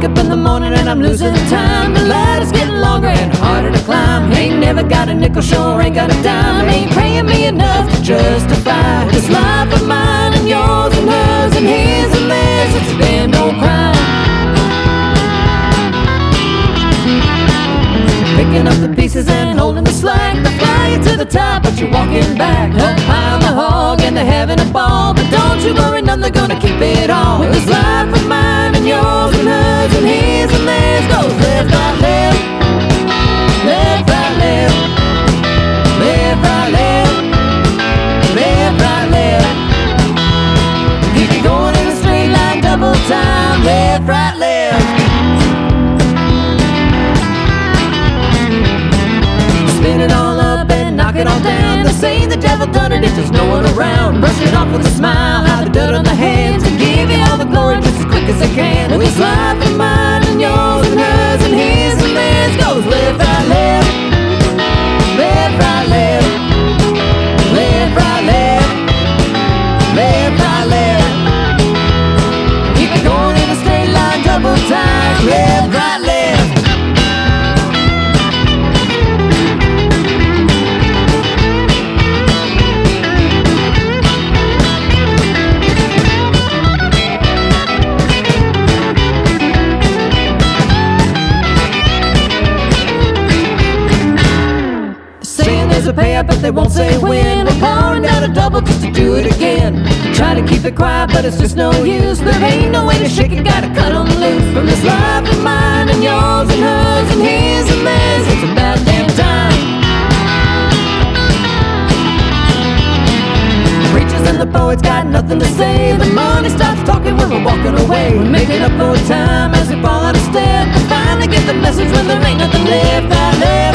wake up in the morning and I'm losing time. The ladder's getting longer and harder to climb. Ain't never got a nickel, sure ain't got a dime. Ain't paying me enough to justify this life of mine and yours and hers and his and theirs. It's a damn old crime. Picking up the pieces and holding the slack. They fly you to the top, but you're walking back. Up high on the hog and they're having a ball, but don't you worry, none, they're gonna keep it all. This life of mine and yours and hers and his and theirs goes left, right, left. Left, right, left. Left, right, left. Left, right, left. Keep it going in a straight line, double time. Left, right, left. Spin it all up and knock it all down. They say the devil done it if there's no one around. Brush it off with a smile, hide the dirt on the hands, and give you all the glory just as quick as I can. This life of mine and yours and hers and his and theirs goes left, right, left. Left, right, left. Left, right, left. Left, right, left. Keep it going in a straight line, double time. Left, right, left. There's a payout, but they won't say when. We're pouring down a double just to do it again. Try to keep it quiet, but it's just no use. There ain't no way to shake it, gotta cut them loose. From this life of mine and yours and hers and his and theirs, it's about damn time. The preachers and the poets got nothing to say. The money stops talking when we're walking away. We're making up for time as we fall out of step. We finally get the message when there ain't nothing left, right, left.